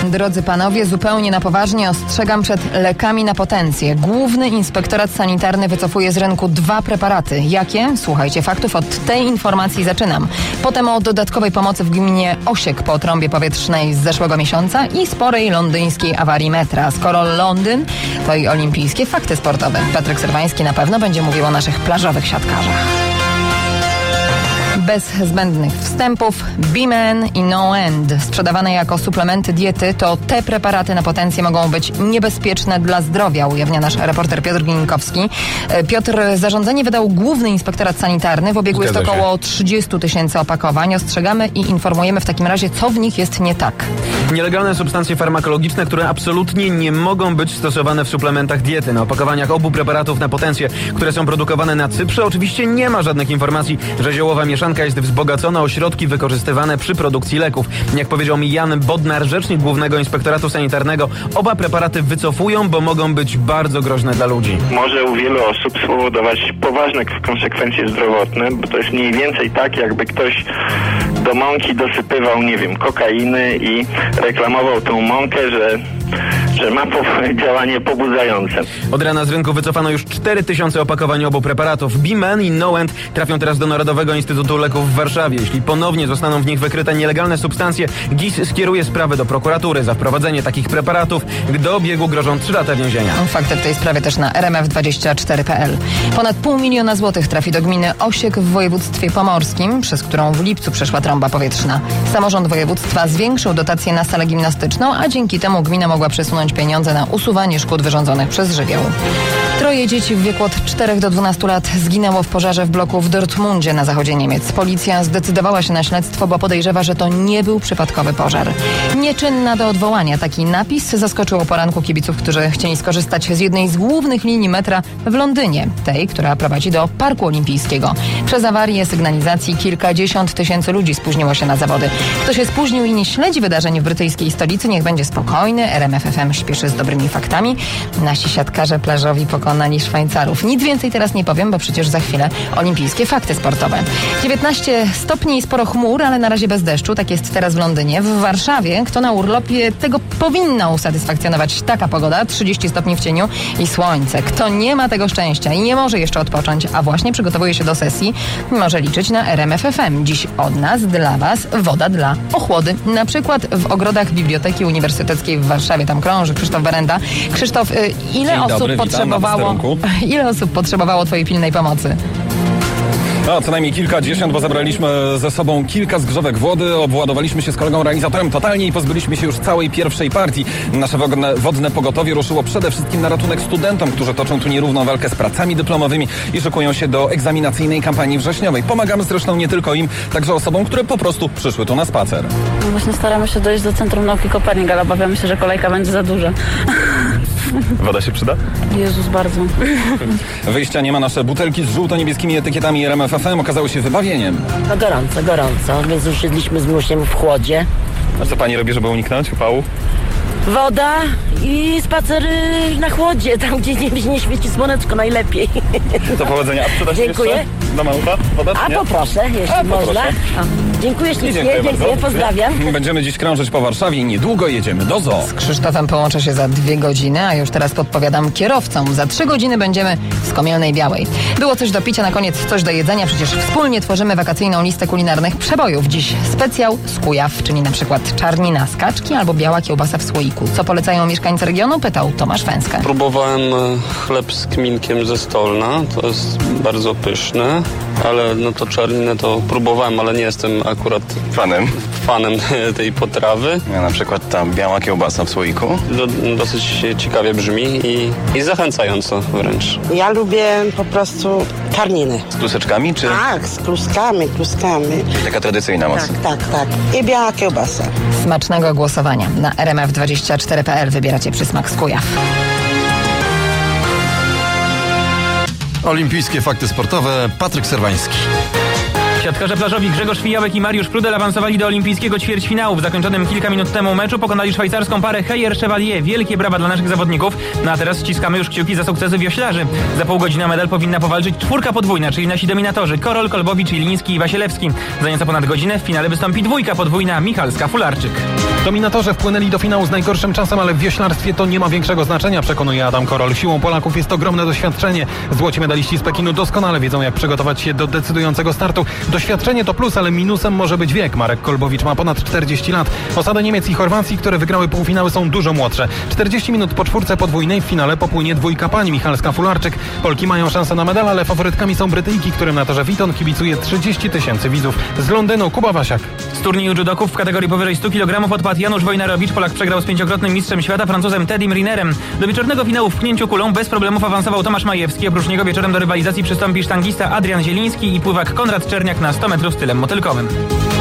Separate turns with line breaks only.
drodzy panowie, zupełnie na poważnie ostrzegam przed lekami na potencję. Główny Inspektorat Sanitarny wycofuje z rynku 2 preparaty. Jakie? Słuchajcie faktów, od tej informacji zaczynam. Potem o dodatkowej pomocy w gminie Osiek po trąbie powietrznej z zeszłego miesiąca i sporej londyńskiej awarii metra. Skoro Londyn, to i olimpijskie fakty sportowe. Patryk Serwański na pewno będzie mówił o naszych plażowych siatkarzach. Bez zbędnych wstępów, B-Man i No End, sprzedawane jako suplementy diety, to te preparaty na potencję mogą być niebezpieczne dla zdrowia, ujawnia nasz reporter Piotr Glinkowski. Piotr, zarządzenie wydał Główny Inspektorat Sanitarny. W obiegu jest około 30 000 opakowań. Ostrzegamy i informujemy w takim razie, co w nich jest nie tak.
Nielegalne substancje farmakologiczne, które absolutnie nie mogą być stosowane w suplementach diety. Na opakowaniach obu preparatów na potencję, które są produkowane na Cyprze, oczywiście nie ma żadnych informacji, że ziołowa mieszanka jest wzbogacona o środki wykorzystywane przy produkcji leków. Jak powiedział mi Jan Bodnar, rzecznik Głównego Inspektoratu Sanitarnego, oba preparaty wycofują, bo mogą być bardzo groźne dla ludzi.
Może u wielu osób spowodować poważne konsekwencje zdrowotne, bo to jest mniej więcej tak, jakby ktoś do mąki dosypywał, nie wiem, kokainy i reklamował tą mąkę, że ma działanie pobudzające.
Od rana z rynku wycofano już 4000 opakowań obu preparatów. B-Man i No End trafią teraz do Narodowego Instytutu Leków w Warszawie. Jeśli ponownie zostaną w nich wykryte nielegalne substancje, GIS skieruje sprawę do prokuratury. Za wprowadzenie takich preparatów do obiegu grożą 3 lata więzienia.
Fakty w tej sprawie też na rmf24.pl. Ponad 500 000 złotych trafi do gminy Osiek w województwie pomorskim, przez którą w lipcu przeszła trąba powietrzna. Samorząd województwa zwiększył dotację na salę gimnastyczną, a dzięki temu gmina mogła przesunąć pieniądze na usuwanie szkód wyrządzonych przez żywioł. 3 dzieci w wieku od 4 do 12 lat zginęło w pożarze w bloku w Dortmundzie na zachodzie Niemiec. Policja zdecydowała się na śledztwo, bo podejrzewa, że to nie był przypadkowy pożar. Nieczynna do odwołania. Taki napis zaskoczył o poranku kibiców, którzy chcieli skorzystać z jednej z głównych linii metra w Londynie, tej, która prowadzi do Parku Olimpijskiego. Przez awarię sygnalizacji kilkadziesiąt tysięcy ludzi spóźniło się na zawody. Kto się spóźnił i nie śledzi wydarzeń w brytyjskiej stolicy, niech będzie spokojny. RMF FM śpieszy z dobrymi faktami. Nasi siatkarze plażowi pokonali Szwajcarów. Nic więcej teraz nie powiem, bo przecież za chwilę olimpijskie fakty sportowe. 19 stopni i sporo chmur, ale na razie bez deszczu. Tak jest teraz w Londynie. W Warszawie, kto na urlopie, tego powinna usatysfakcjonować taka pogoda. 30 stopni w cieniu i słońce. Kto nie ma tego szczęścia i nie może jeszcze odpocząć, a właśnie przygotowuje się do sesji, może liczyć na RMF FM. Dziś od nas, dla Was, woda dla ochłody. Na przykład w ogrodach Biblioteki Uniwersyteckiej w Warszawie. Tam krąży Krzysztof Berenda. Krzysztof, ile osób potrzebowało Twojej pilnej pomocy?
No, co najmniej kilkadziesiąt, bo zabraliśmy ze sobą kilka zgrzewek wody, obładowaliśmy się z kolegą realizatorem totalnie i pozbyliśmy się już całej pierwszej partii. Nasze wodne pogotowie ruszyło przede wszystkim na ratunek studentom, którzy toczą tu nierówną walkę z pracami dyplomowymi i szykują się do egzaminacyjnej kampanii wrześniowej. Pomagamy zresztą nie tylko im, także osobom, które po prostu przyszły tu na spacer.
No właśnie staramy się dojść do Centrum Nauki Kopernik, ale obawiamy się, że kolejka będzie za duża.
Woda się przyda?
Jezus, bardzo.
Wyjścia nie ma. Nasze butelki z żółto-niebieskimi etykietami RMF FM okazały się wybawieniem.
No gorąco, więc usiedliśmy z Mnusiem w chłodzie.
A co pani robi, żeby uniknąć upału?
Woda i spacery na chłodzie, tam gdzie nie świeci słoneczko najlepiej.
Do powodzenia. A przyda się
dziękuję.
Jeszcze? Do malucha? Woda,
a poproszę, jeśli można. Dziękuję ślicznie, dziękuję, pozdrawiam.
Będziemy dziś krążyć po Warszawie i niedługo jedziemy do zoo.
Z Krzysztofem połączę się za 2 godziny, a już teraz podpowiadam kierowcom. Za 3 godziny będziemy w Skomielnej Białej. Było coś do picia, na koniec coś do jedzenia. Przecież wspólnie tworzymy wakacyjną listę kulinarnych przebojów. Dziś specjał z Kujaw, czyli na przykład czarnina z kaczki albo biała kiełbasa w słoiku. Co polecają mieszkańcy regionu? Pytał Tomasz Węska.
Próbowałem chleb z kminkiem ze Stolna. To jest bardzo pyszne, ale no to czarninę to próbowałem, ale nie jestem akurat fanem tej potrawy.
Ja na przykład ta biała kiełbasa w słoiku.
Dosyć ciekawie brzmi i zachęcająco wręcz.
Ja lubię po prostu czarniny.
Z kluseczkami czy?
Tak, z kluskami.
Taka tradycyjna mocno.
Tak. I biała kiełbasa.
Smacznego głosowania. Na rmf24.pl wybieracie przysmak z Kujaw.
Olimpijskie fakty sportowe. Patryk Serwański.
Siatkarze plażowi Grzegorz Fijałek i Mariusz Prudel awansowali do olimpijskiego ćwierćfinału. W zakończonym kilka minut temu meczu pokonali szwajcarską parę Heyer-Chevalier. Wielkie brawa dla naszych zawodników. No a teraz ściskamy już kciuki za sukcesy wioślarzy. Za pół godziny o medal powinna powalczyć czwórka podwójna, czyli nasi dominatorzy Korol, Kolbowicz, Iliński i Wasielewski. Za nieco ponad godzinę w finale wystąpi dwójka podwójna Michalska-Fularczyk.
Dominatorzy wpłynęli do finału z najgorszym czasem, ale w wioślarstwie to nie ma większego znaczenia, przekonuje Adam Korol. Siłą Polaków jest ogromne doświadczenie. Złoci medaliści z Pekinu doskonale wiedzą, jak przygotować się do decydującego startu. Doświadczenie to plus, ale minusem może być wiek. Marek Kolbowicz ma ponad 40 lat. Osady Niemiec i Chorwacji, które wygrały półfinały, są dużo młodsze. 40 minut po czwórce podwójnej w finale popłynie dwójka pań Michalska-Fularczyk. Polki mają szansę na medal, ale faworytkami są Brytyjki, którym na torze Witton kibicuje 30 000 widzów. Z Londynu Kuba Wasiak.
Z turnieju judoków w kategorii powyżej 100 kg odpadł Janusz Wojnarowicz. Polak przegrał z 5-krotnym mistrzem świata Francuzem Teddym Rinerem. Do wieczornego finału w pchnięciu kulą bez problemów awansował Tomasz Majewski. Oprócz niego wieczorem do rywalizacji przystąpi sztangista Adrian Zieliński i pływak Konrad Czerniak na 100 metrów stylem motylkowym.